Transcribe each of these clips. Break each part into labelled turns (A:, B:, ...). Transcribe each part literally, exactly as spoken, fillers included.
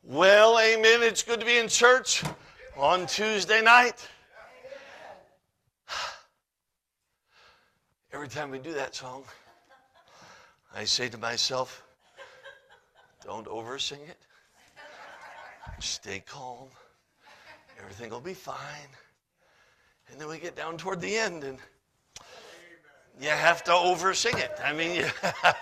A: Well, amen. It's good to be in church on Tuesday night. Every time we do that song, I say to myself, don't oversing it. Stay calm. Everything will be fine. And then we get down toward the end and you have to oversing it. I mean, you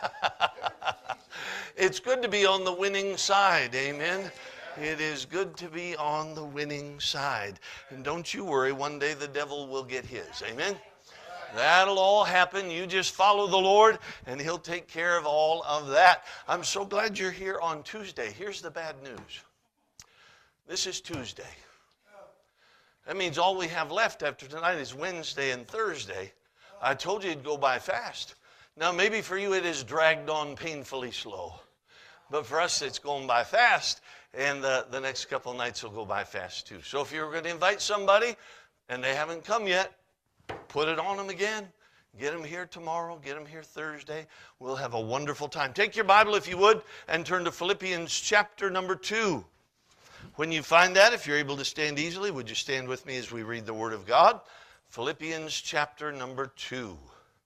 A: it's good to be on the winning side, amen? It is good to be on the winning side. And don't you worry, one day the devil will get his, amen? That'll all happen. You just follow the Lord, and He'll take care of all of that. I'm so glad you're here on Tuesday. Here's the bad news. This is Tuesday. That means all we have left after tonight is Wednesday and Thursday. I told you it'd go by fast. Now, maybe for you it is dragged on painfully slow. But for us, it's going by fast. And the, the next couple of nights will go by fast, too. So if you're going to invite somebody and they haven't come yet, put it on them again. Get them here tomorrow. Get them here Thursday. We'll have a wonderful time. Take your Bible, if you would, and turn to Philippians chapter number two. When you find that, if you're able to stand easily, would you stand with me as we read the Word of God? Philippians chapter number two.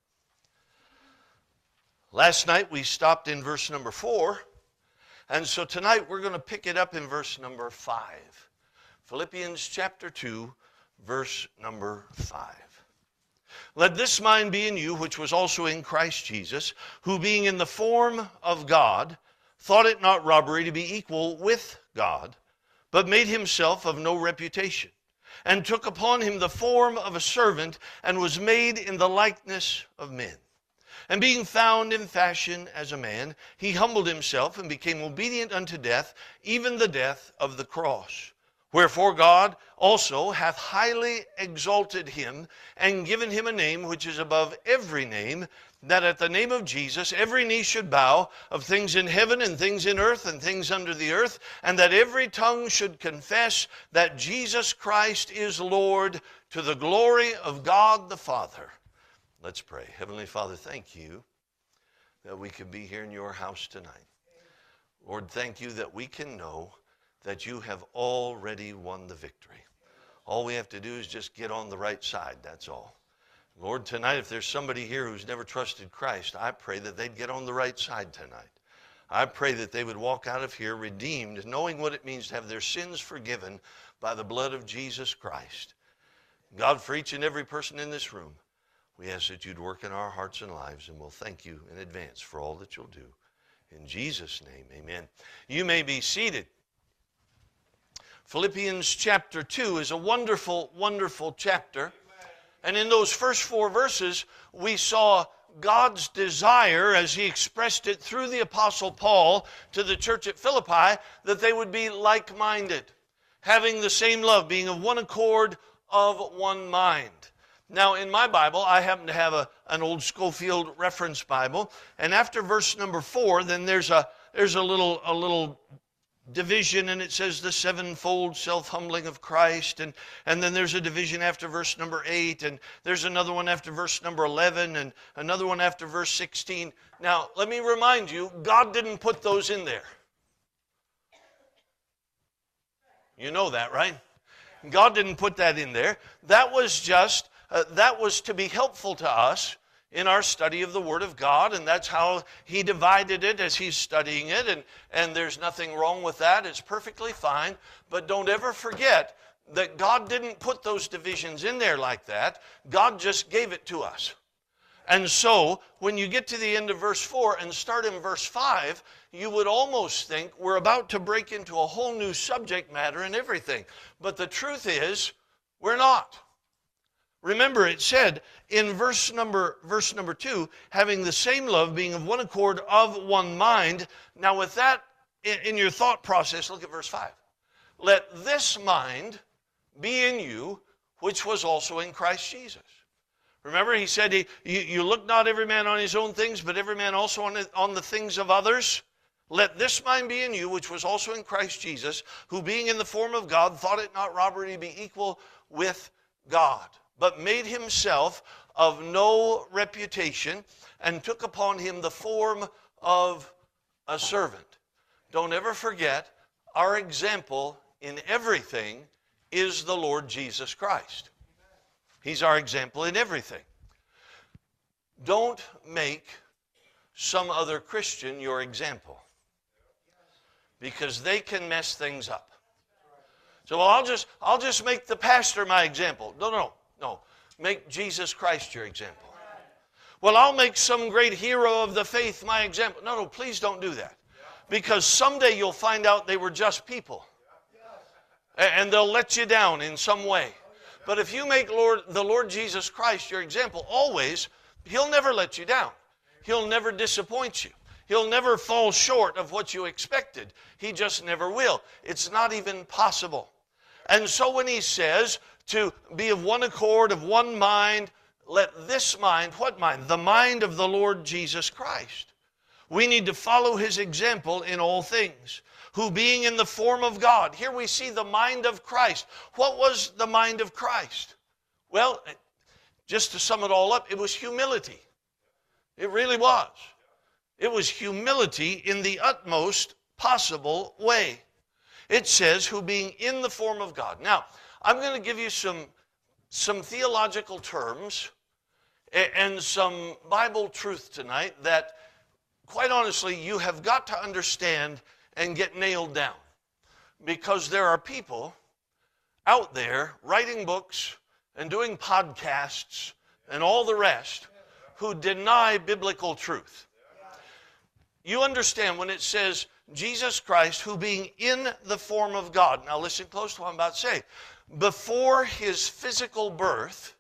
A: Last night we stopped in verse number four, and so tonight we're going to pick it up in verse number five. Philippians chapter two, verse number five. Let this mind be in you, which was also in Christ Jesus, who being in the form of God, thought it not robbery to be equal with God, but made himself of no reputation, and took upon him the form of a servant, and was made in the likeness of men. And being found in fashion as a man, he humbled himself and became obedient unto death, even the death of the cross. Wherefore God also hath highly exalted him, and given him a name which is above every name, that at the name of Jesus every knee should bow, of things in heaven and things in earth and things under the earth, and that every tongue should confess that Jesus Christ is Lord, to the glory of God the Father. Let's pray. Heavenly Father, thank you that we can be here in your house tonight. Lord, thank you that we can know that you have already won the victory. All we have to do is just get on the right side, that's all. Lord, tonight, if there's somebody here who's never trusted Christ, I pray that they'd get on the right side tonight. I pray that they would walk out of here redeemed, knowing what it means to have their sins forgiven by the blood of Jesus Christ. God, for each and every person in this room, we ask that you'd work in our hearts and lives, and we'll thank you in advance for all that you'll do. In Jesus' name, amen. You may be seated. Philippians chapter two is a wonderful, wonderful chapter. And in those first four verses, we saw God's desire, as he expressed it through the Apostle Paul to the church at Philippi, that they would be like-minded, having the same love, being of one accord, of one mind. Now, in my Bible, I happen to have a, an old Schofield Reference Bible, and after verse number four, then there's a there's a little a little division, and it says the sevenfold self-humbling of Christ, and, and then there's a division after verse number eight, and there's another one after verse number eleven, and another one after verse sixteen. Now, let me remind you, God didn't put those in there. You know that, right? God didn't put that in there. That was just, uh, that was to be helpful to us in our study of the Word of God, and that's how he divided it as he's studying it, and, and there's nothing wrong with that. It's perfectly fine, but don't ever forget that God didn't put those divisions in there like that. God just gave it to us. And so, when you get to the end of verse four and start in verse five, you would almost think we're about to break into a whole new subject matter and everything. But the truth is, we're not. Remember, it said in verse number verse number two, having the same love, being of one accord, of one mind. Now, with that in your thought process, look at verse five. Let this mind be in you, which was also in Christ Jesus. Remember, he said, he, you, you look not every man on his own things, but every man also on, on the things of others. Let this mind be in you, which was also in Christ Jesus, who being in the form of God, thought it not robbery to be equal with God, but made himself of no reputation, and took upon him the form of a servant. Don't ever forget, our example in everything is the Lord Jesus Christ. He's our example in everything. Don't make some other Christian your example, because they can mess things up. So well, I'll just I'll just make the pastor my example. No, no, no. Make Jesus Christ your example. Well, I'll make some great hero of the faith my example. No, no, please don't do that. Because someday you'll find out they were just people. And they'll let you down in some way. But if you make Lord, the Lord Jesus Christ your example, always, He'll never let you down. He'll never disappoint you. He'll never fall short of what you expected. He just never will. It's not even possible. And so when He says to be of one accord, of one mind, let this mind, what mind? The mind of the Lord Jesus Christ. We need to follow His example in all things. Who being in the form of God. Here we see the mind of Christ. What was the mind of Christ? Well, just to sum it all up, it was humility. It really was. It was humility in the utmost possible way. It says, who being in the form of God. Now, I'm going to give you some, some theological terms and some Bible truth tonight that, quite honestly, you have got to understand and get nailed down. Because there are people out there writing books and doing podcasts and all the rest who deny biblical truth. You understand when it says Jesus Christ, who being in the form of God. Now listen close to what I'm about to say. Before His physical birth,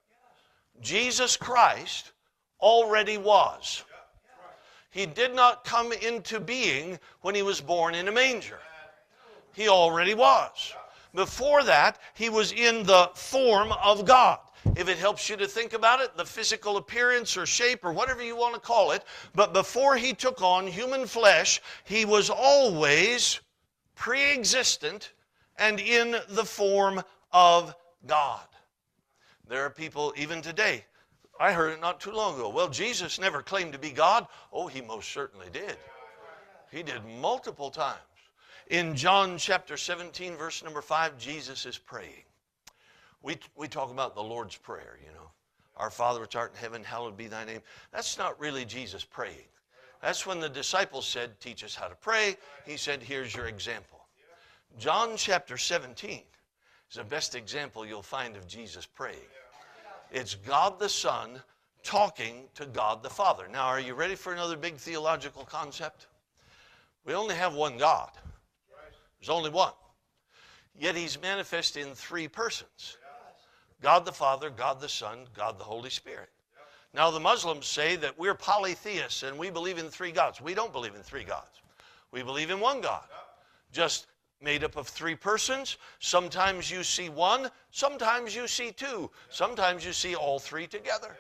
A: Jesus Christ already was. He did not come into being when He was born in a manger. He already was. Before that, He was in the form of God. If it helps you to think about it, the physical appearance or shape or whatever you want to call it. But before He took on human flesh, He was always pre-existent and in the form of God. There are people even today, I heard it not too long ago, well, Jesus never claimed to be God. Oh, He most certainly did. He did multiple times. In John chapter seventeen, verse number five, Jesus is praying. We, we talk about the Lord's Prayer, you know. Our Father which art in heaven, hallowed be thy name. That's not really Jesus praying. That's when the disciples said, teach us how to pray. He said, here's your example. John chapter seventeen is the best example you'll find of Jesus praying. It's God the Son talking to God the Father. Now, are you ready for another big theological concept? We only have one God. There's only one. Yet He's manifest in three persons. God the Father, God the Son, God the Holy Spirit. Now, the Muslims say that we're polytheists and we believe in three gods. We don't believe in three gods. We believe in one God. Just made up of three persons. Sometimes you see one, sometimes you see two, sometimes you see all three together.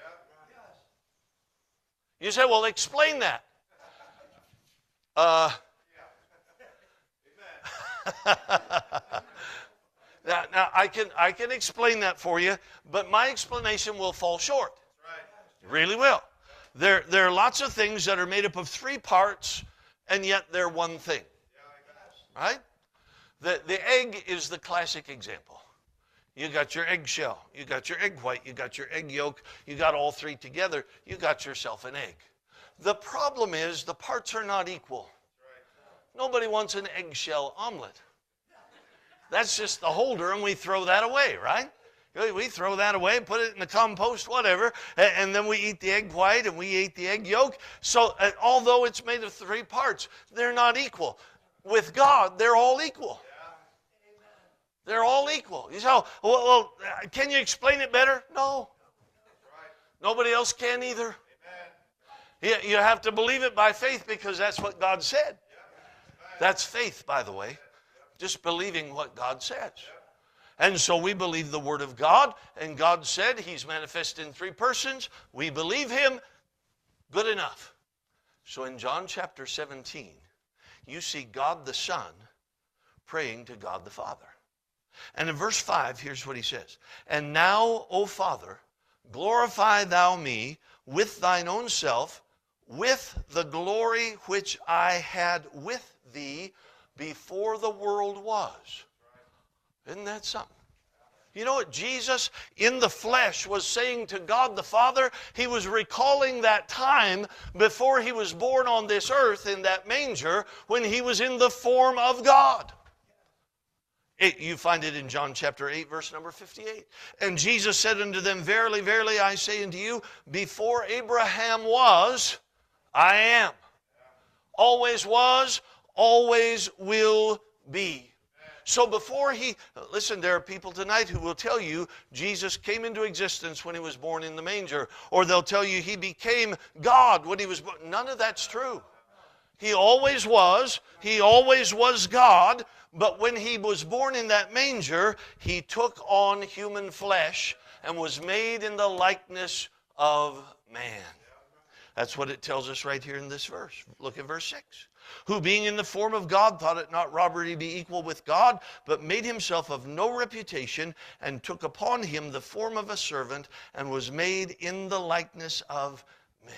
A: You say, well, explain that. Uh, now, now I can I can explain that for you, but my explanation will fall short. It really will. There, there are lots of things that are made up of three parts, and yet they're one thing. Right? The, the egg is the classic example. You got your eggshell, you got your egg white, you got your egg yolk, you got all three together, you got yourself an egg. The problem is the parts are not equal. Nobody wants an eggshell omelet. That's just the holder and we throw that away, right? We throw that away, put it in the compost, whatever, and then we eat the egg white and we eat the egg yolk. So uh, although it's made of three parts, they're not equal. With God, they're all equal. They're all equal. You say, oh, well, well, can you explain it better? No. Nobody else can either. You, you have to believe it by faith because that's what God said. That's faith, by the way. Just believing what God says. And so we believe the Word of God, and God said He's manifest in three persons. We believe Him. Good enough. So in John chapter seventeen, you see God the Son praying to God the Father. And in verse five, here's what He says. And now, O Father, glorify Thou me with Thine own self, with the glory which I had with Thee before the world was. Isn't that something? You know what Jesus in the flesh was saying to God the Father? He was recalling that time before he was born on this earth in that manger when he was in the form of God. It, you find it in John chapter eight, verse number fifty-eight. And Jesus said unto them, Verily, verily, I say unto you, before Abraham was, I am. Always was, always will be. So before he, listen, there are people tonight who will tell you Jesus came into existence when he was born in the manger. Or they'll tell you he became God when he was born. None of that's true. He always was. He always was God. But when he was born in that manger, he took on human flesh and was made in the likeness of man. That's what it tells us right here in this verse. Look at verse six. Who being in the form of God thought it not robbery to be equal with God, but made himself of no reputation, and took upon him the form of a servant, and was made in the likeness of men.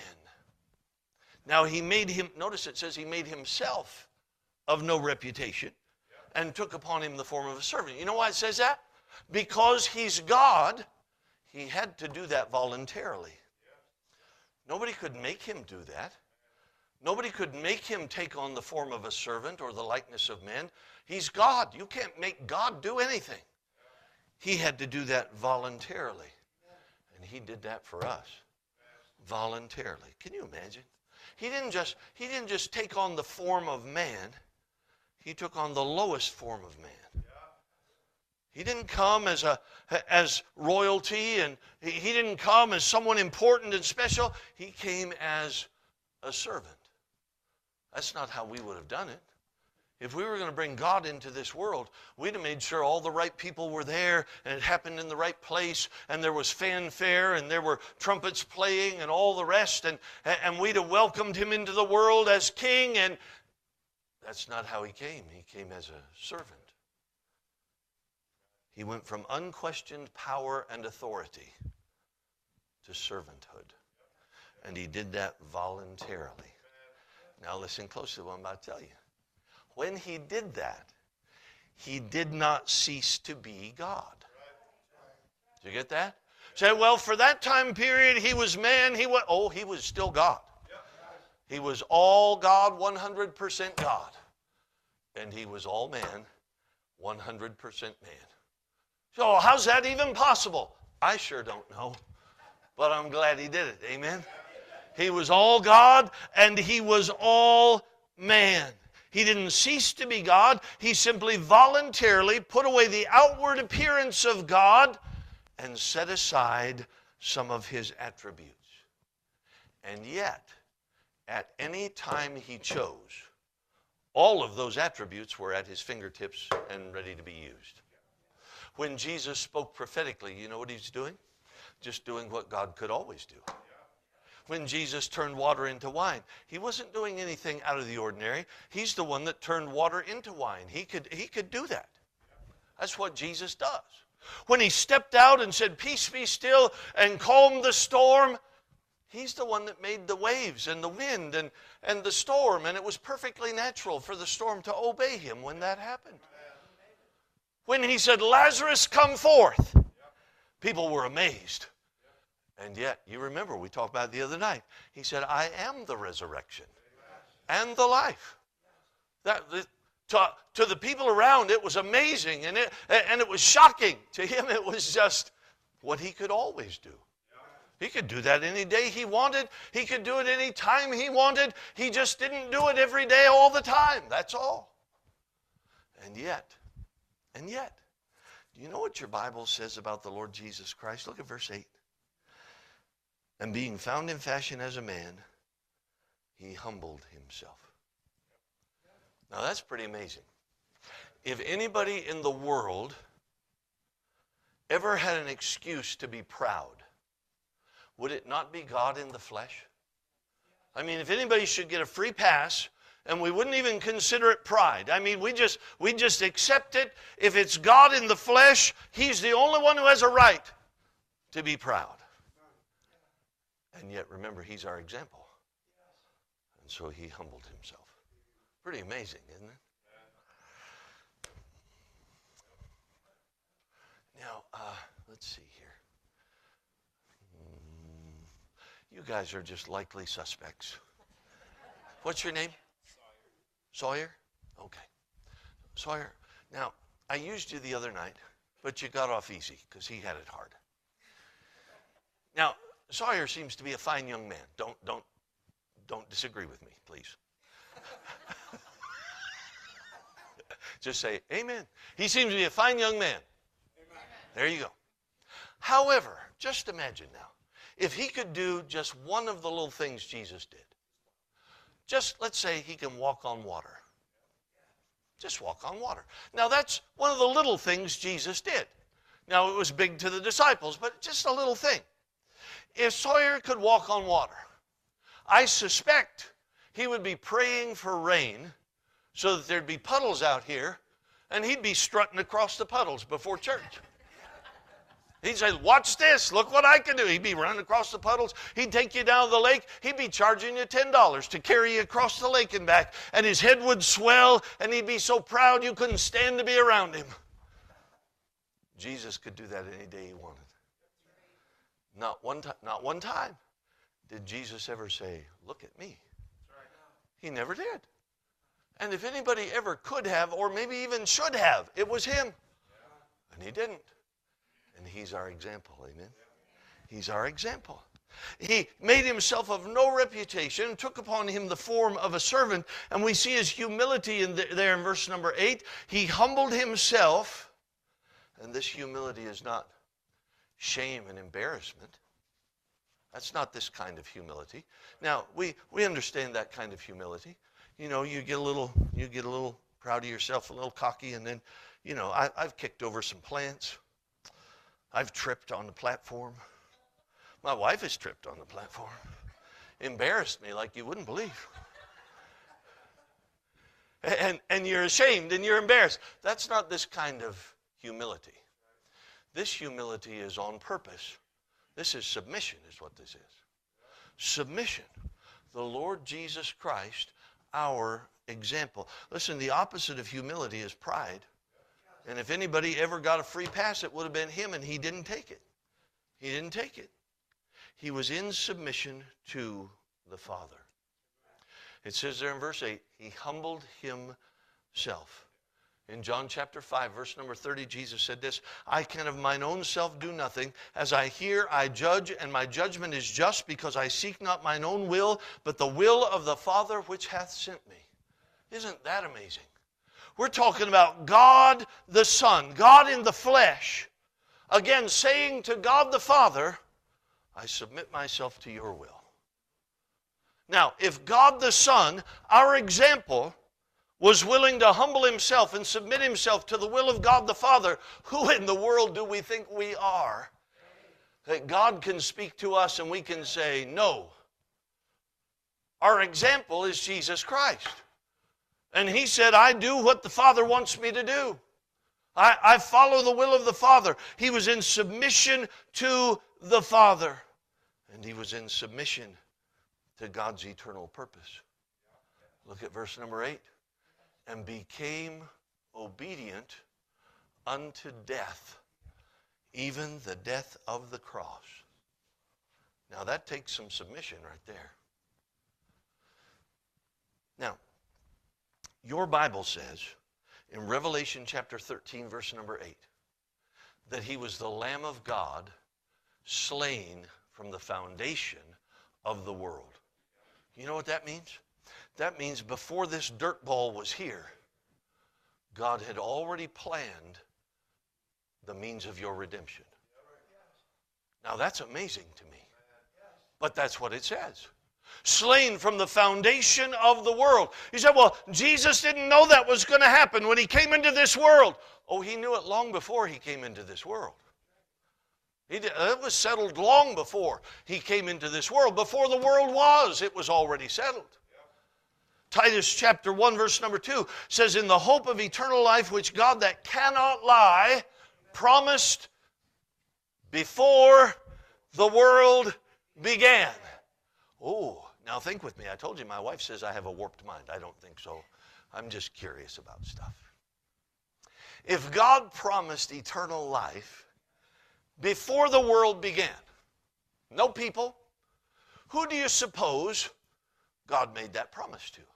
A: Now he made him, notice it says he made himself of no reputation, and took upon him the form of a servant. You know why it says that? Because he's God, he had to do that voluntarily. Nobody could make him do that. Nobody could make him take on the form of a servant or the likeness of men. He's God. You can't make God do anything. He had to do that voluntarily. And he did that for us. Voluntarily. Can you imagine? He didn't just, he didn't just take on the form of man. He took on the lowest form of man. He didn't come as a as royalty, and he, he didn't come as someone important and special. He came as a servant. That's not how we would have done it. If we were going to bring God into this world, we'd have made sure all the right people were there, and it happened in the right place, and there was fanfare, and there were trumpets playing, and all the rest, and, and we'd have welcomed him into the world as king, and that's not how he came. He came as a servant. He went from unquestioned power and authority to servanthood, and he did that voluntarily. Now listen closely to what I'm about to tell you. When he did that, he did not cease to be God. Did you get that? Say, well, for that time period, he was man. He was, oh, he was still God. He was all God, one hundred percent God. And he was all man, one hundred percent man. So how's that even possible? I sure don't know. But I'm glad he did it. Amen? He was all God and he was all man. He didn't cease to be God. He simply voluntarily put away the outward appearance of God and set aside some of his attributes. And yet, at any time he chose, all of those attributes were at his fingertips and ready to be used. When Jesus spoke prophetically, you know what he's doing? Just doing what God could always do. When Jesus turned water into wine, he wasn't doing anything out of the ordinary. He's the one that turned water into wine. He could, he could do that. That's what Jesus does. When he stepped out and said, "Peace, be still," and calmed the storm, he's the one that made the waves and the wind and, and the storm, and it was perfectly natural for the storm to obey him when that happened. When he said, "Lazarus, come forth," people were amazed. And yet, you remember, we talked about it the other night. He said, "I am the resurrection and the life." That, to, to the people around, it was amazing, and it, and it was shocking. To him, it was just what he could always do. He could do that any day he wanted. He could do it any time he wanted. He just didn't do it every day all the time. That's all. And yet, and yet, do you know what your Bible says about the Lord Jesus Christ? Look at verse eight. And being found in fashion as a man, he humbled himself. Now that's pretty amazing. If anybody in the world ever had an excuse to be proud, would it not be God in the flesh? I mean, if anybody should get a free pass, and we wouldn't even consider it pride. I mean, we just we just accept it. If it's God in the flesh, he's the only one who has a right to be proud. And yet, remember, he's our example. And so he humbled himself. Pretty amazing, isn't it? let's see here. Mm, you guys are just likely suspects. What's your name? Sawyer. Sawyer? Okay. Sawyer, now, I used you the other night, but you got off easy because he had it hard. Now, Sawyer seems to be a fine young man. Don't, don't, don't disagree with me, please. Just say, amen. He seems to be a fine young man. Amen. There you go. However, just imagine now, if he could do just one of the little things Jesus did. Just, let's say he can walk on water. Just walk on water. Now, that's one of the little things Jesus did. Now, it was big to the disciples, but just a little thing. If Sawyer could walk on water, I suspect he would be praying for rain so that there'd be puddles out here, and he'd be strutting across the puddles before church. He'd say, watch this, look what I can do. He'd be running across the puddles. He'd take you down the lake. He'd be charging you ten dollars to carry you across the lake and back. And his head would swell, and he'd be so proud you couldn't stand to be around him. Jesus could do that any day he wanted. Not one, time, not one time did Jesus ever say, look at me. He never did. And if anybody ever could have, or maybe even should have, it was him. And he didn't. And he's our example, amen? He's our example. He made himself of no reputation, took upon him the form of a servant, and we see his humility in the, there in verse number eight. He humbled himself, and this humility is not shame and embarrassment. That's not this kind of humility. Now, we, we understand that kind of humility. You know, you get a little, you get a little proud of yourself, a little cocky, and then, you know, I, I've kicked over some plants. I've tripped on the platform. My wife has tripped on the platform. Embarrassed me like you wouldn't believe. And, and you're ashamed and you're embarrassed. That's not this kind of humility. This humility is on purpose. This is submission is what this is. Submission. The Lord Jesus Christ, our example. Listen, the opposite of humility is pride. And if anybody ever got a free pass, it would have been him, and he didn't take it. He didn't take it. He was in submission to the Father. It says there in verse eight, he humbled himself. In John chapter five, verse number thirty, Jesus said this, I can of mine own self do nothing. As I hear, I judge, and my judgment is just, because I seek not mine own will, but the will of the Father which hath sent me. Isn't that amazing? We're talking about God the Son, God in the flesh, again saying to God the Father, I submit myself to your will. Now, if God the Son, our example, was willing to humble himself and submit himself to the will of God the Father, who in the world do we think we are? That God can speak to us and we can say, no. Our example is Jesus Christ. And he said, I do what the Father wants me to do. I, I follow the will of the Father. He was in submission to the Father. And he was in submission to God's eternal purpose. Look at verse number eight. And became obedient unto death, even the death of the cross. Now that takes some submission right there. Now, your Bible says in Revelation chapter thirteen, verse number eight, that he was the Lamb of God slain from the foundation of the world. You know what that means? That means before this dirt ball was here, God had already planned the means of your redemption. Now that's amazing to me. But that's what it says. Slain from the foundation of the world. You said, well, Jesus didn't know that was going to happen when he came into this world. Oh, he knew it long before he came into this world. He did, it was settled long before he came into this world. Before the world was, it was already settled. Titus chapter one, verse number two says, in the hope of eternal life, which God that cannot lie promised before the world began. Oh, now think with me. I told you my wife says I have a warped mind. I don't think so. I'm just curious about stuff. If God promised eternal life before the world began. No people. Who do you suppose God made that promise to?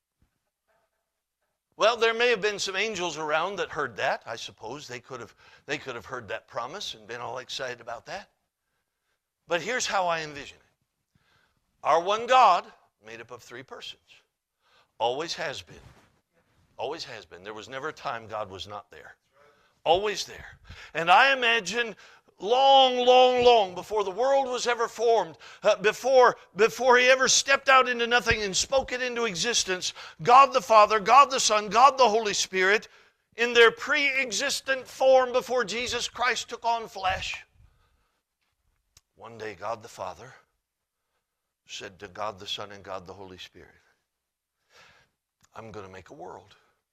A: Well, there may have been some angels around that heard that. I suppose they could have, they could have heard that promise and been all excited about that. But here's how I envision it. Our one God, made up of three persons, always has been. Always has been. There was never a time God was not there. Always there. And I imagine long, long, long before the world was ever formed, uh, before, before he ever stepped out into nothing and spoke it into existence, God the Father, God the Son, God the Holy Spirit, in their pre-existent form before Jesus Christ took on flesh, one day God the Father said to God the Son and God the Holy Spirit, I'm going to make a world.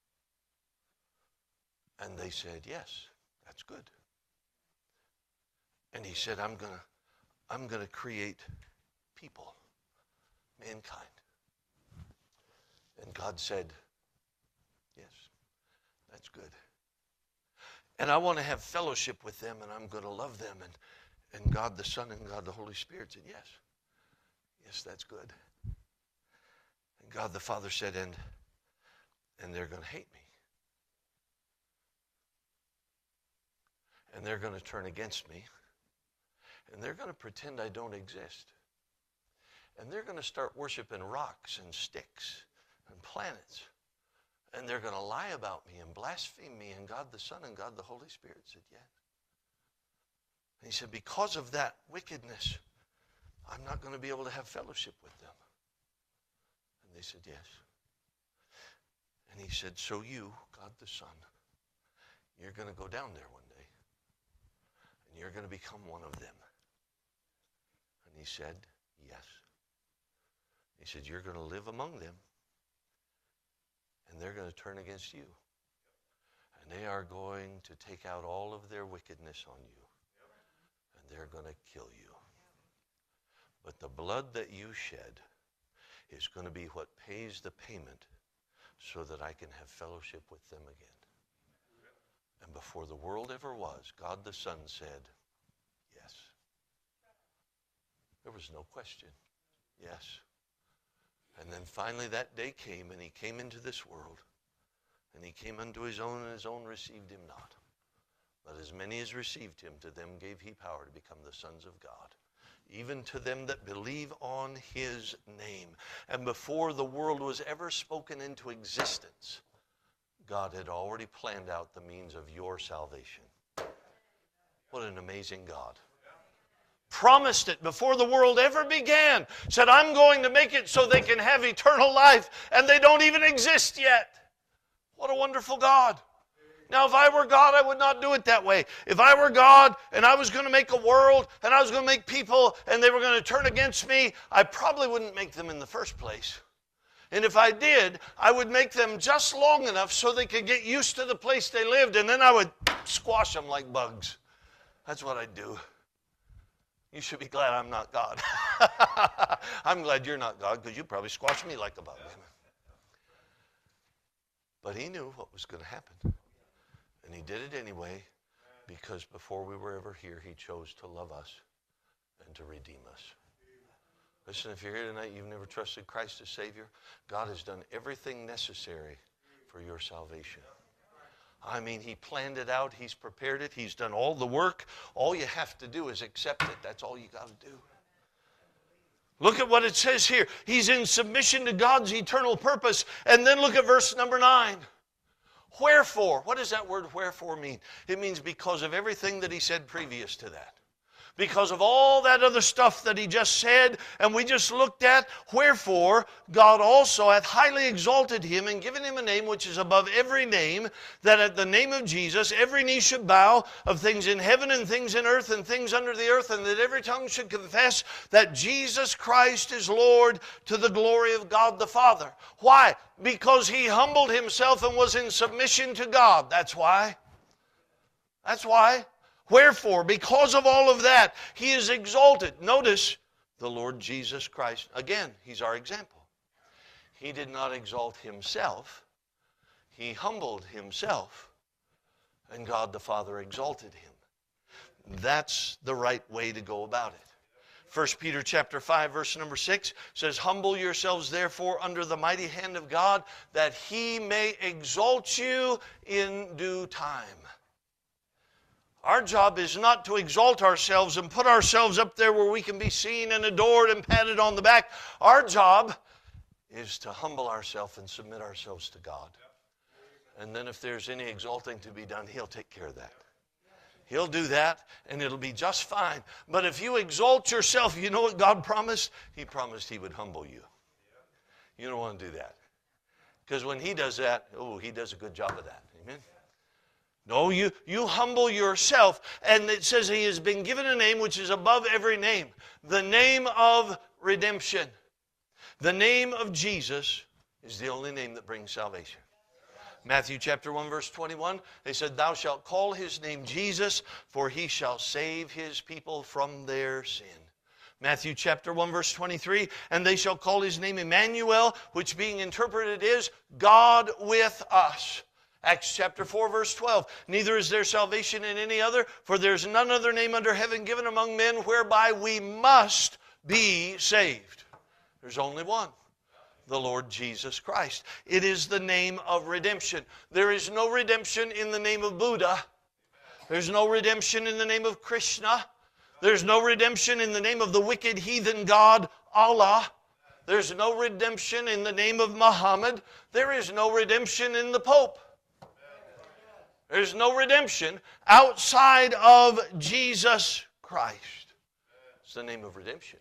A: And they said, yes, that's good. And he said, I'm going to I'm going to create people, mankind. And God said, yes, that's good. And I want to have fellowship with them, and I'm going to love them. And, and God the Son and God the Holy Spirit said, yes, yes, that's good. And God the Father said, and, and they're going to hate me. And they're going to turn against me. And they're going to pretend I don't exist. And they're going to start worshiping rocks and sticks and planets. And they're going to lie about me and blaspheme me. And God the Son and God the Holy Spirit said, yes. And he said, because of that wickedness, I'm not going to be able to have fellowship with them. And they said, yes. And he said, so you, God the Son, you're going to go down there one day. And you're going to become one of them. And he said, yes. He said, you're going to live among them. And they're going to turn against you. And they are going to take out all of their wickedness on you. And they're going to kill you. But the blood that you shed is going to be what pays the payment so that I can have fellowship with them again. And before the world ever was, God the Son said, yes. There was no question. Yes. And then finally that day came, and he came into this world. And he came unto his own, and his own received him not. But as many as received him, to them gave he power to become the sons of God, even to them that believe on his name. And before the world was ever spoken into existence, God had already planned out the means of your salvation. What an amazing God. Promised it before the world ever began. Said, I'm going to make it so they can have eternal life, and they don't even exist yet. What a wonderful God. Now, if I were God, I would not do it that way. If I were God and I was going to make a world and I was going to make people and they were going to turn against me, I probably wouldn't make them in the first place. And if I did, I would make them just long enough so they could get used to the place they lived, and then I would squash them like bugs. That's what I'd do. You should be glad I'm not God. I'm glad you're not God, because you probably squashed me like a bug. But he knew what was going to happen. And he did it anyway, because before we were ever here, he chose to love us and to redeem us. Listen, if you're here tonight, you've never trusted Christ as Savior, God has done everything necessary for your salvation. I mean, he planned it out. He's prepared it. He's done all the work. All you have to do is accept it. That's all you got to do. Look at what it says here. He's in submission to God's eternal purpose. And then look at verse number nine. Wherefore? What does that word wherefore mean? It means because of everything that he said previous to that. Because of all that other stuff that he just said and we just looked at, wherefore God also hath highly exalted him and given him a name which is above every name, that at the name of Jesus every knee should bow, of things in heaven and things in earth and things under the earth, and that every tongue should confess that Jesus Christ is Lord, to the glory of God the Father. Why? Because he humbled himself and was in submission to God. That's why. That's why. Wherefore, because of all of that, he is exalted. Notice the Lord Jesus Christ. Again, he's our example. He did not exalt himself. He humbled himself, and God the Father exalted him. That's the right way to go about it. First Peter chapter five, verse number six says, humble yourselves therefore under the mighty hand of God, that he may exalt you in due time. Our job is not to exalt ourselves and put ourselves up there where we can be seen and adored and patted on the back. Our job is to humble ourselves and submit ourselves to God. And then if there's any exalting to be done, he'll take care of that. He'll do that, and it'll be just fine. But if you exalt yourself, you know what God promised? He promised he would humble you. You don't want to do that. Because when he does that, oh, he does a good job of that. Amen? No, you, you humble yourself. And it says he has been given a name which is above every name. The name of redemption. The name of Jesus is the only name that brings salvation. Matthew chapter one, verse twenty-one, they said, thou shalt call his name Jesus, for he shall save his people from their sin. Matthew chapter one, verse twenty-three, and they shall call his name Emmanuel, which being interpreted is God with us. Acts chapter four, verse twelve, neither is there salvation in any other, for there is none other name under heaven given among men whereby we must be saved. There's only one. The Lord Jesus Christ. It is the name of redemption. There is no redemption in the name of Buddha. There's no redemption in the name of Krishna. There's no redemption in the name of the wicked heathen god Allah. There's no redemption in the name of Muhammad. There is no redemption in the Pope. There's no redemption outside of Jesus Christ. It's the name of redemption.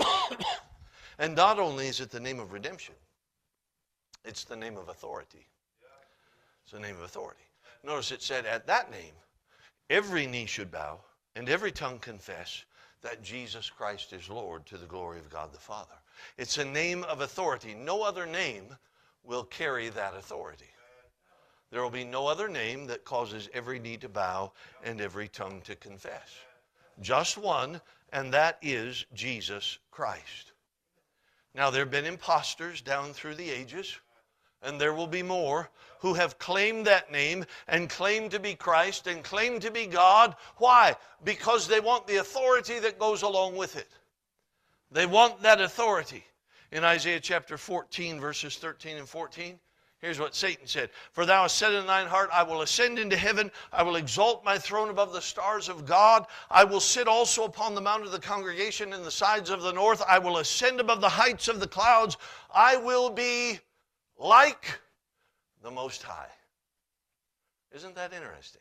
A: And not only is it the name of redemption, it's the name of authority. It's the name of authority. Notice it said, at that name, every knee should bow and every tongue confess that Jesus Christ is Lord, to the glory of God the Father. It's a name of authority. No other name will carry that authority. There will be no other name that causes every knee to bow and every tongue to confess. Just one, and that is Jesus Christ. Now, there have been imposters down through the ages, and there will be more who have claimed that name and claimed to be Christ and claimed to be God. Why? Because they want the authority that goes along with it. They want that authority. In Isaiah chapter fourteen, verses thirteen and fourteen, here's what Satan said. For thou hast said in thine heart, I will ascend into heaven. I will exalt my throne above the stars of God. I will sit also upon the mount of the congregation in the sides of the north. I will ascend above the heights of the clouds. I will be like the Most High. Isn't that interesting?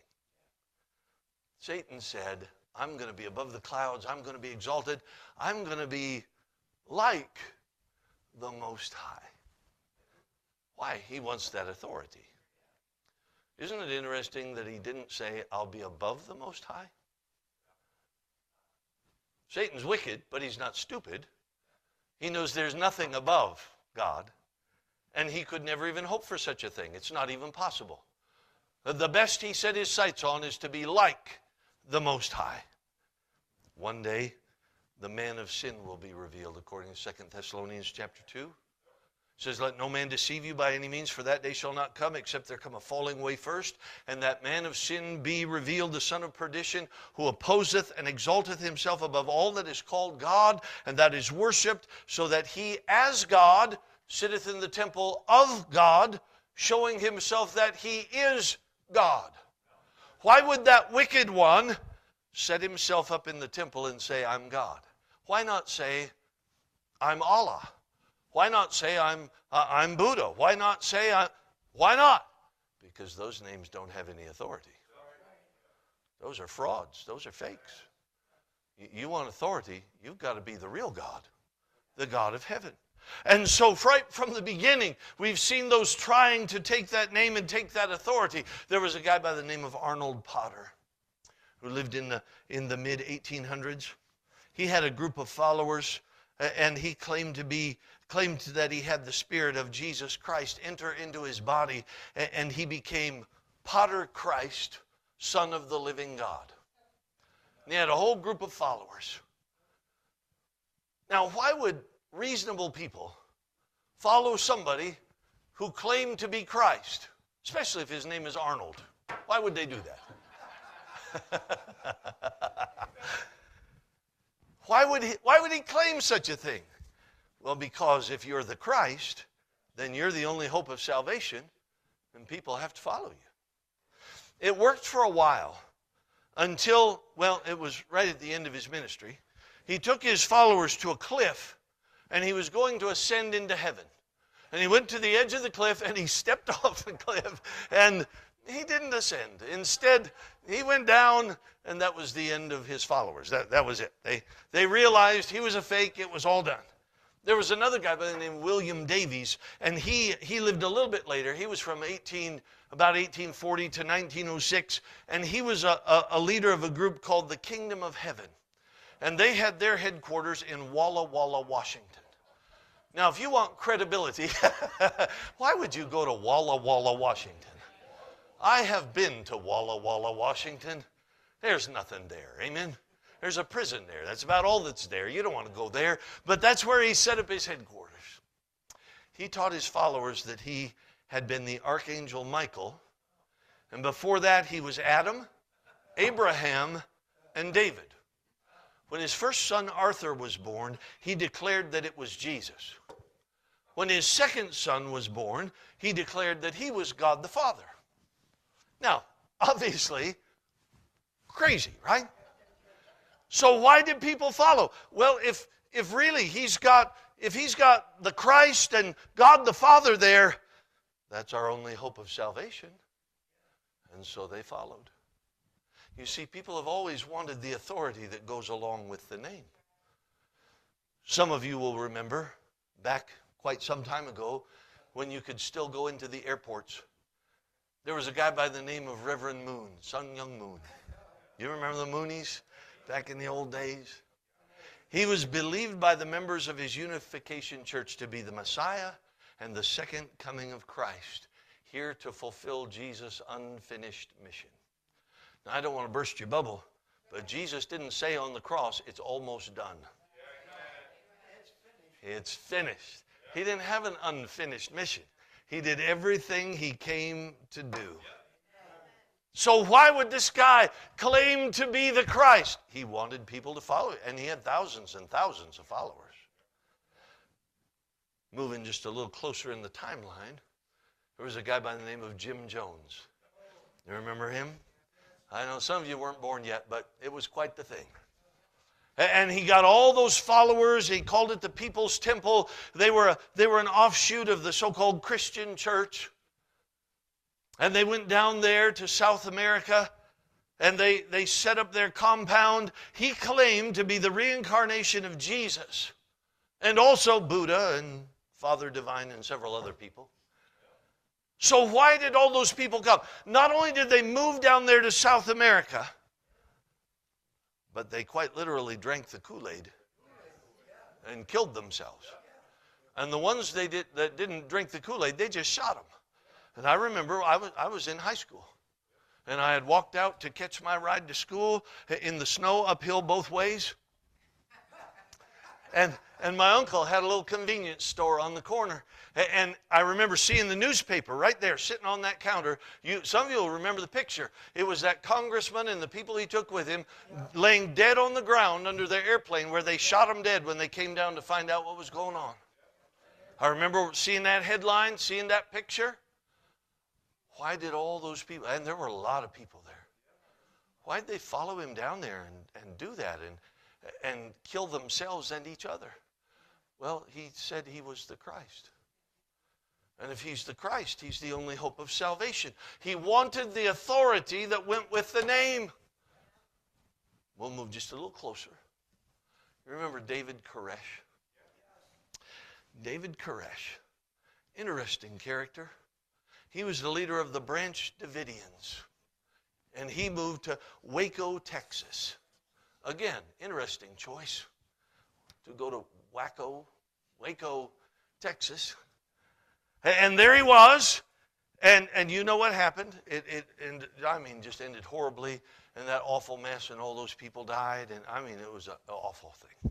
A: Satan said, I'm going to be above the clouds. I'm going to be exalted. I'm going to be like the Most High. Why? He wants that authority. Isn't it interesting that he didn't say, I'll be above the Most High? Satan's wicked, but he's not stupid. He knows there's nothing above God, and he could never even hope for such a thing. It's not even possible. The best he set his sights on is to be like the Most High. One day, the man of sin will be revealed, according to Second Thessalonians chapter two. It says, let no man deceive you by any means, for that day shall not come, except there come a falling away first, and that man of sin be revealed, the son of perdition, who opposeth and exalteth himself above all that is called God, and that is worshipped, so that he as God sitteth in the temple of God, showing himself that he is God. Why would that wicked one set himself up in the temple and say, I'm God? Why not say, I'm Allah? Why not say I'm, uh, I'm Buddha? Why not say, I, why not? Because those names don't have any authority. Those are frauds. Those are fakes. You, you want authority, you've got to be the real God, the God of heaven. And so right from the beginning, we've seen those trying to take that name and take that authority. There was a guy by the name of Arnold Potter who lived in the, in the mid eighteen hundreds. He had a group of followers, and he claimed to be claimed that he had the Spirit of Jesus Christ enter into his body, and he became Potter Christ, Son of the living God. And he had a whole group of followers. Now, why would reasonable people follow somebody who claimed to be Christ, especially if his name is Arnold? Why would they do that? Why would he, why would he claim such a thing? Well, because if you're the Christ, then you're the only hope of salvation, and people have to follow you. It worked for a while until, well, it was right at the end of his ministry. He took his followers to a cliff, and he was going to ascend into heaven. And he went to the edge of the cliff, and he stepped off the cliff, and he didn't ascend. Instead, he went down, and that was the end of his followers. That, that was it. They, they realized he was a fake. It was all done. There was another guy by the name of William Davies, and he, he lived a little bit later. He was from eighteen, about eighteen forty to nineteen oh six, and he was a, a, a leader of a group called the Kingdom of Heaven. And they had their headquarters in Walla Walla, Washington. Now, if you want credibility, why would you go to Walla Walla, Washington? I have been to Walla Walla, Washington. There's nothing there, amen? There's a prison there. That's about all that's there. You don't want to go there. But that's where he set up his headquarters. He taught his followers that he had been the Archangel Michael. And before that, he was Adam, Abraham, and David. When his first son Arthur was born, he declared that it was Jesus. When his second son was born, he declared that he was God the Father. Now, obviously, crazy, right? So why did people follow? Well, if if really he's got if he's got the Christ and God the Father there, that's our only hope of salvation. And so they followed. You see, people have always wanted the authority that goes along with the name. Some of you will remember back quite some time ago when you could still go into the airports. There was a guy by the name of Reverend Moon, Sun Young Moon. You remember the Moonies back in the old days? He was believed by the members of his Unification Church to be the Messiah and the second coming of Christ, here to fulfill Jesus' unfinished mission. Now, I don't want to burst your bubble, but Jesus didn't say on the cross, it's almost done. It's finished. He didn't have an unfinished mission. He did everything he came to do. So why would this guy claim to be the Christ? He wanted people to follow him, and he had thousands and thousands of followers. Moving just a little closer in the timeline, there was a guy by the name of Jim Jones. You remember him? I know some of you weren't born yet, but it was quite the thing. And he got all those followers. He called it the People's Temple. They were, a, they were an offshoot of the so-called Christian church. And they went down there to South America, and they, they set up their compound. He claimed to be the reincarnation of Jesus, and also Buddha and Father Divine and several other people. So why did all those people come? Not only did they move down there to South America, but they quite literally drank the Kool-Aid and killed themselves. And the ones they did, that didn't drink the Kool-Aid, they just shot them. And I remember I was, I was in high school, and I had walked out to catch my ride to school in the snow uphill both ways. And, and my uncle had a little convenience store on the corner. And I remember seeing the newspaper right there sitting on that counter. You, some of you will remember the picture. It was that congressman and the people he took with him laying dead on the ground under their airplane where they shot them dead when they came down to find out what was going on. I remember seeing that headline, seeing that picture. Why did all those people, and there were a lot of people there, why did they follow him down there and, and do that and, and kill themselves and each other? Well, he said he was the Christ. And if he's the Christ, he's the only hope of salvation. He wanted the authority that went with the name. We'll move just a little closer. You remember David Koresh? David Koresh, interesting character. He was the leader of the Branch Davidians, and he moved to Waco, Texas. Again, interesting choice to go to Waco, Waco, Texas. And there he was, and, and you know what happened? It, it ended, I mean, just ended horribly, and that awful mess, and all those people died, and I mean, it was an awful thing.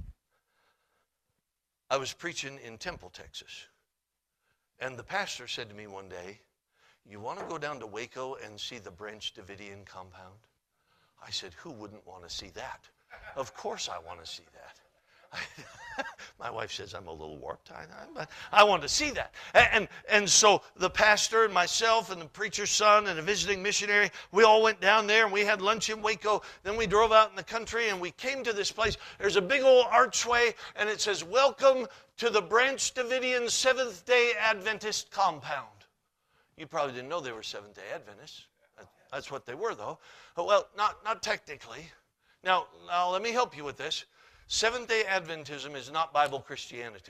A: I was preaching in Temple, Texas, and the pastor said to me one day, "You want to go down to Waco and see the Branch Davidian compound?" I said, "Who wouldn't want to see that?" Of course I want to see that. My wife says I'm a little warped, I, but I want to see that. And, and, and so the pastor and myself and the preacher's son and a visiting missionary, we all went down there and we had lunch in Waco. Then we drove out in the country and we came to this place. There's a big old archway and it says, "Welcome to the Branch Davidian Seventh-day Adventist Compound." You probably didn't know they were Seventh-day Adventists. That's what they were, though. Well, not, not technically. Now, now, let me help you with this. Seventh-day Adventism is not Bible Christianity.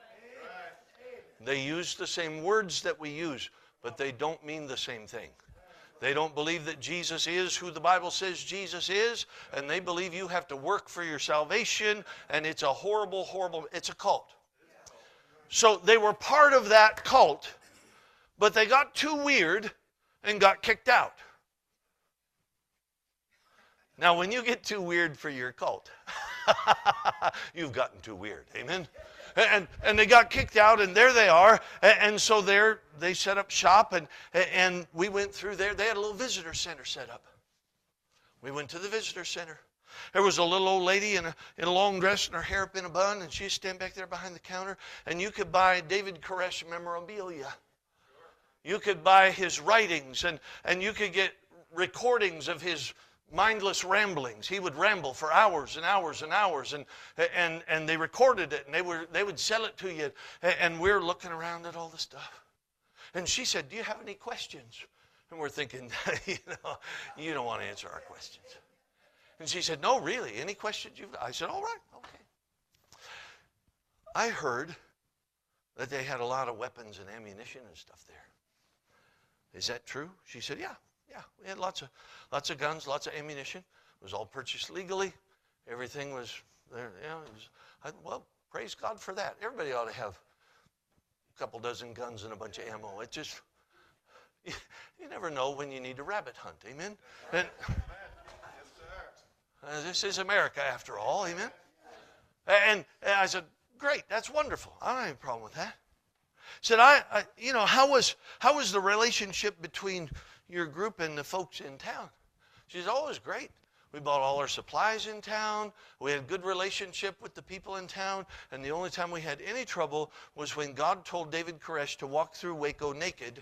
A: They use the same words that we use, but they don't mean the same thing. They don't believe that Jesus is who the Bible says Jesus is, and they believe you have to work for your salvation, and it's a horrible, horrible, it's a cult. So they were part of that cult, but they got too weird and got kicked out. Now, when you get too weird for your cult, you've gotten too weird. Amen? And, and they got kicked out, and there they are. And so there they set up shop, and, and we went through there. They had a little visitor center set up. We went to the visitor center. There was a little old lady in a, in a long dress and her hair up in a bun, and she'd stand back there behind the counter, and you could buy David Koresh memorabilia. You could buy his writings, and, and you could get recordings of his mindless ramblings. He would ramble for hours and hours and hours, and and and they recorded it, and they were they would sell it to you, and we're looking around at all the stuff. And she said, "Do you have any questions?" And we're thinking, you know, you don't want to answer our questions. And she said, "No, really, any questions you've got?" I said, "All right, okay." I heard that they had a lot of weapons and ammunition and stuff there. Is that true? She said, "Yeah. Yeah, we had lots of lots of guns, lots of ammunition. It was all purchased legally. Everything was there. You know, it was, I, well, praise God for that. Everybody ought to have a couple dozen guns and a bunch of ammo. It just, you, you never know when you need to rabbit hunt. Amen? And, uh, this is America after all. Amen? And, and I said, "Great, that's wonderful. I don't have a problem with that." Said, I, I you know, how was how was the relationship between your group and the folks in town? She said, "Oh, it was great. We bought all our supplies in town. We had a good relationship with the people in town. And the only time we had any trouble was when God told David Koresh to walk through Waco naked.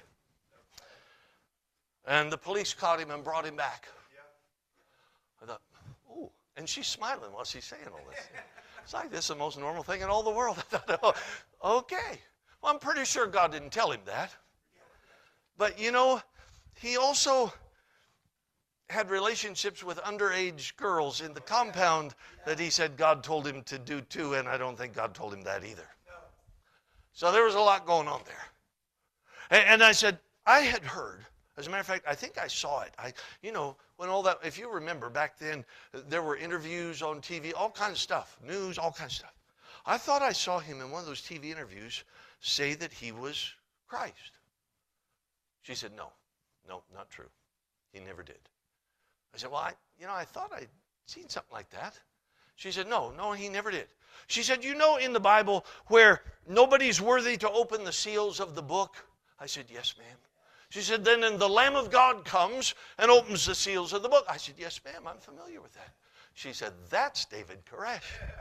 A: And the police caught him and brought him back." I thought, "Ooh." And she's smiling while she's saying all this. It's like this is the most normal thing in all the world. I thought, oh, okay. Well, I'm pretty sure God didn't tell him that. But, you know, he also had relationships with underage girls in the compound that he said God told him to do too, and I don't think God told him that either. So there was a lot going on there. And, and I said, I had heard, as a matter of fact, I think I saw it. I, you know, when all that, if you remember back then, there were interviews on T V, all kinds of stuff, news, all kinds of stuff. I thought I saw him in one of those T V interviews say that he was Christ. She said, "No, no, not true. He never did." I said, "Well, I, you know, I thought I'd seen something like that." She said, "No, no, he never did." She said, "You know in the Bible where nobody's worthy to open the seals of the book?" I said, "Yes, ma'am." She said, "Then and the Lamb of God comes and opens the seals of the book." I said, "Yes, ma'am, I'm familiar with that." She said, "That's David Koresh."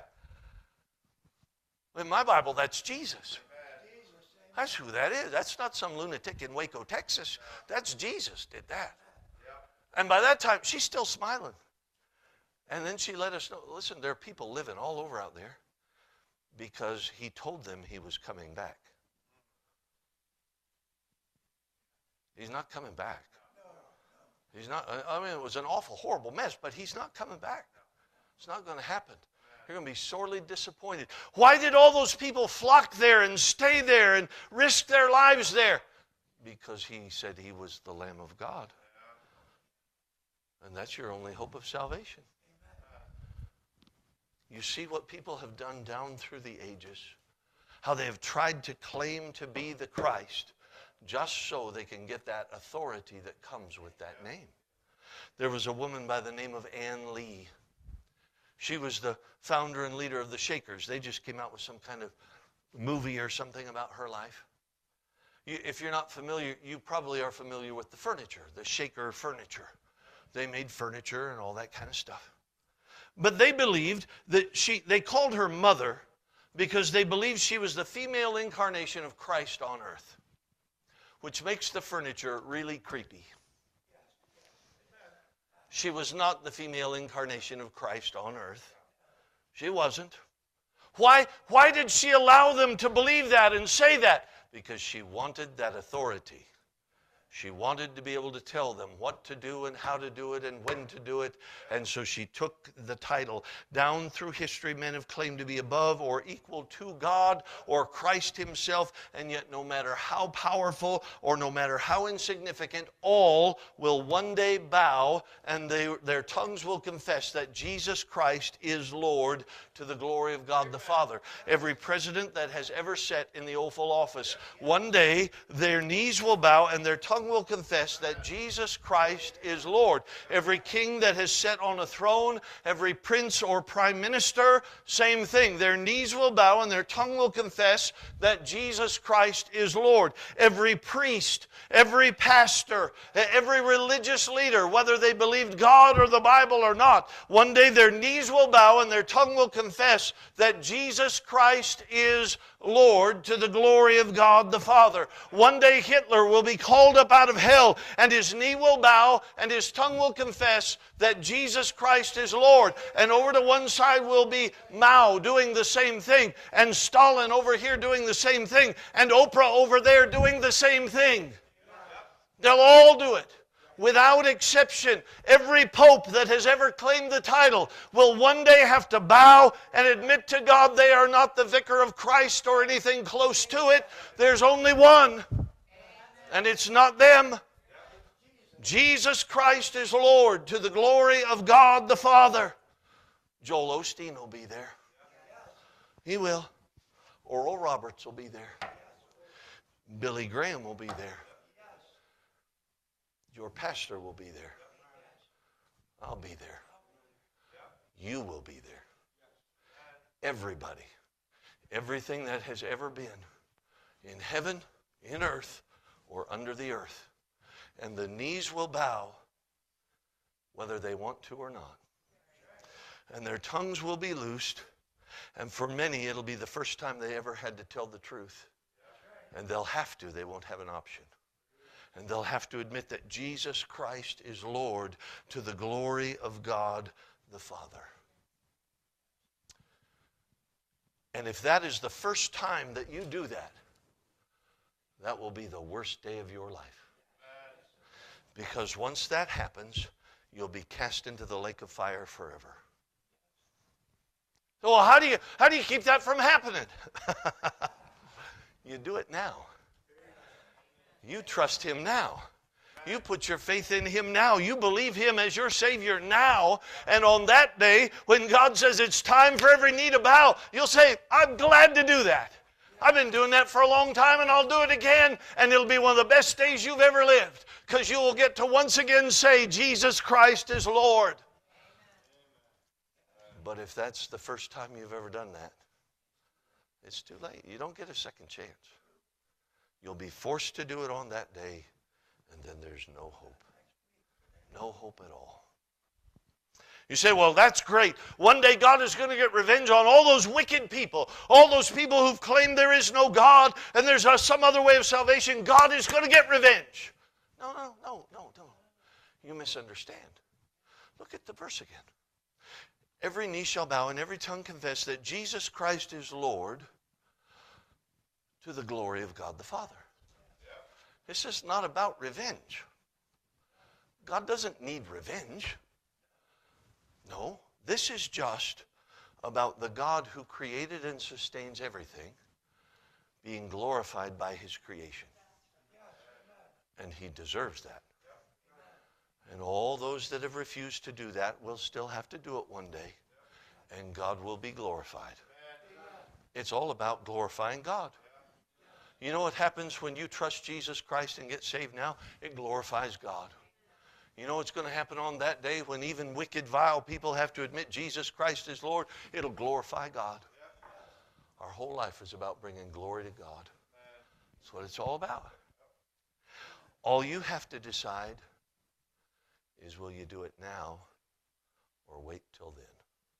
A: In my Bible, that's Jesus. That's who that is. That's not some lunatic in Waco, Texas. That's Jesus did that. And by that time, she's still smiling. And then she let us know, listen, there are people living all over out there because he told them he was coming back. He's not coming back. He's not, I mean, it was an awful, horrible mess, but he's not coming back. It's not going to happen. You're going to be sorely disappointed. Why did all those people flock there and stay there and risk their lives there? Because he said he was the Lamb of God. And that's your only hope of salvation. You see what people have done down through the ages. How they have tried to claim to be the Christ just so they can get that authority that comes with that name. There was a woman by the name of Ann Lee. She was the founder and leader of the Shakers. They just came out with some kind of movie or something about her life. You, if you're not familiar, you probably are familiar with the furniture, the Shaker furniture. They made furniture and all that kind of stuff. But they believed that she, they called her mother because they believed she was the female incarnation of Christ on earth, which makes the furniture really creepy. She was not the female incarnation of Christ on earth. She wasn't. Why, why did she allow them to believe that and say that? Because she wanted that authority. She wanted to be able to tell them what to do and how to do it and when to do it. And so she took the title. Down through history, men have claimed to be above or equal to God or Christ himself. And yet no matter how powerful or no matter how insignificant, all will one day bow and they, their tongues will confess that Jesus Christ is Lord to the glory of God the Father. Every president that has ever sat in the Oval Office, one day their knees will bow and their tongue will confess that Jesus Christ is Lord. Every king that has sat on a throne, every prince or prime minister, same thing. Their knees will bow and their tongue will confess that Jesus Christ is Lord. Every priest, every pastor, every religious leader, whether they believed God or the Bible or not, one day their knees will bow and their tongue will confess that Jesus Christ is Lord to the glory of God the Father. One day Hitler will be called up out of hell and his knee will bow and his tongue will confess that Jesus Christ is Lord. And over to one side will be Mao doing the same thing and Stalin over here doing the same thing and Oprah over there doing the same thing. They'll all do it. Without exception, every pope that has ever claimed the title will one day have to bow and admit to God they are not the vicar of Christ or anything close to it. There's only one, and it's not them. Jesus Christ is Lord to the glory of God the Father. Joel Osteen will be there. He will. Oral Roberts will be there. Billy Graham will be there. Your pastor will be there. I'll be there. You will be there. Everybody. Everything that has ever been in heaven, in earth, or under the earth. And the knees will bow whether they want to or not. And their tongues will be loosed. And for many, it'll be the first time they ever had to tell the truth. And they'll have to. They won't have an option. And they'll have to admit that Jesus Christ is Lord to the glory of God the Father. And if that is the first time that you do that, that will be the worst day of your life. Because once that happens, you'll be cast into the lake of fire forever. So well, how do you, how do you keep that from happening? You do it now. You trust him now. You put your faith in him now. You believe him as your Savior now. And on that day, when God says it's time for every knee to bow, you'll say, I'm glad to do that. I've been doing that for a long time and I'll do it again. And it'll be one of the best days you've ever lived. Because you will get to once again say, Jesus Christ is Lord. But if that's the first time you've ever done that, it's too late. You don't get a second chance. You'll be forced to do it on that day, and then there's no hope. No hope at all. You say, well, that's great. One day God is going to get revenge on all those wicked people, all those people who've claimed there is no God and there's a, some other way of salvation. God is going to get revenge. No, no, no, no, no. You misunderstand. Look at the verse again. Every knee shall bow and every tongue confess that Jesus Christ is Lord to the glory of God the Father. This is not about revenge. God doesn't need revenge. No, this is just about the God who created and sustains everything being glorified by his creation. And he deserves that. And all those that have refused to do that will still have to do it one day. And God will be glorified. It's all about glorifying God. You know what happens when you trust Jesus Christ and get saved now? It glorifies God. You know what's going to happen on that day when even wicked, vile people have to admit Jesus Christ is Lord? It'll glorify God. Our whole life is about bringing glory to God. That's what it's all about. All you have to decide is, will you do it now or wait till then?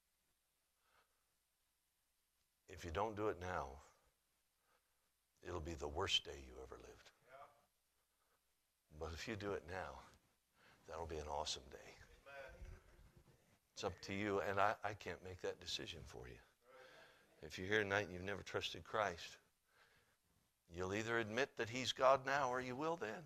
A: if you don't do it now, it'll be the worst day you ever lived. But if you do it now, that'll be an awesome day. It's up to you, and I, I can't make that decision for you. If you're here tonight and you've never trusted Christ, you'll either admit that he's God now or you will then.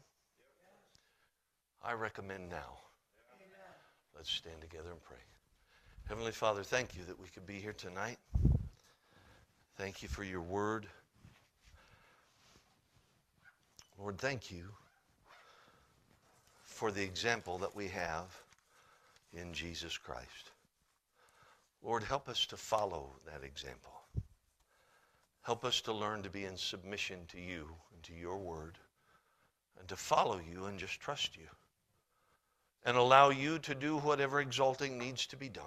A: I recommend now. Let's stand together and pray. Heavenly Father, thank you that we could be here tonight. Thank you for your word. Lord, thank you for the example that we have in Jesus Christ. Lord, help us to follow that example. Help us to learn to be in submission to you and to your word, and to follow you and just trust you, and allow you to do whatever exalting needs to be done.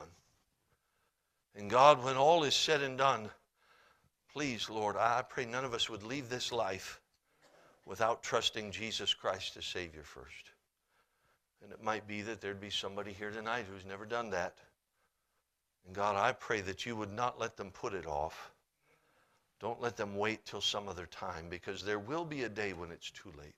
A: And God, when all is said and done, please, Lord, I pray none of us would leave this life without trusting Jesus Christ as Savior first. And it might be that there'd be somebody here tonight who's never done that. And God, I pray that you would not let them put it off. Don't let them wait till some other time, because there will be a day when it's too late.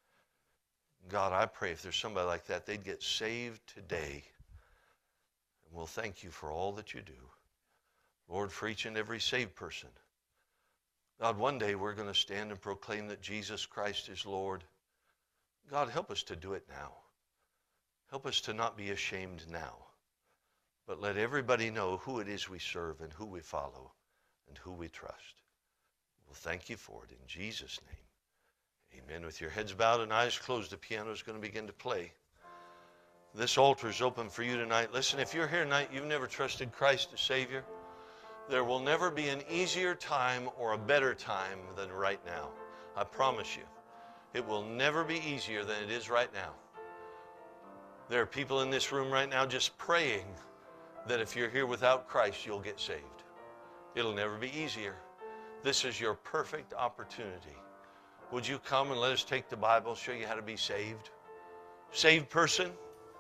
A: God, I pray if there's somebody like that, they'd get saved today. And we'll thank you for all that you do. Lord, for each and every saved person. God, one day we're going to stand and proclaim that Jesus Christ is Lord. God, help us to do it now. Help us to not be ashamed now, but let everybody know who it is we serve and who we follow and who we trust. Well, thank you for it in Jesus' name. Amen. With your heads bowed and eyes closed, the piano is going to begin to play. This altar is open for you tonight. Listen, if you're here tonight, you've never trusted Christ as Savior, there will never be an easier time or a better time than right now. I promise you. It will never be easier than it is right now. There are people in this room right now just praying that if you're here without Christ, you'll get saved. It'll never be easier. This is your perfect opportunity. Would you come and let us take the Bible, show you how to be saved? Saved person,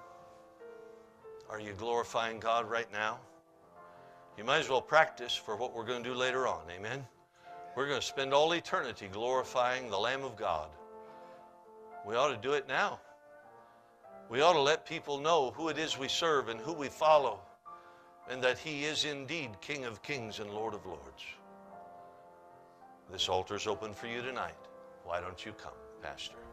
A: are you glorifying God right now? You might as well practice for what we're going to do later on, amen? We're going to spend all eternity glorifying the Lamb of God. We ought to do it now. We ought to let people know who it is we serve and who we follow, and that he is indeed King of Kings and Lord of Lords. This altar is open for you tonight. Why don't you come, Pastor?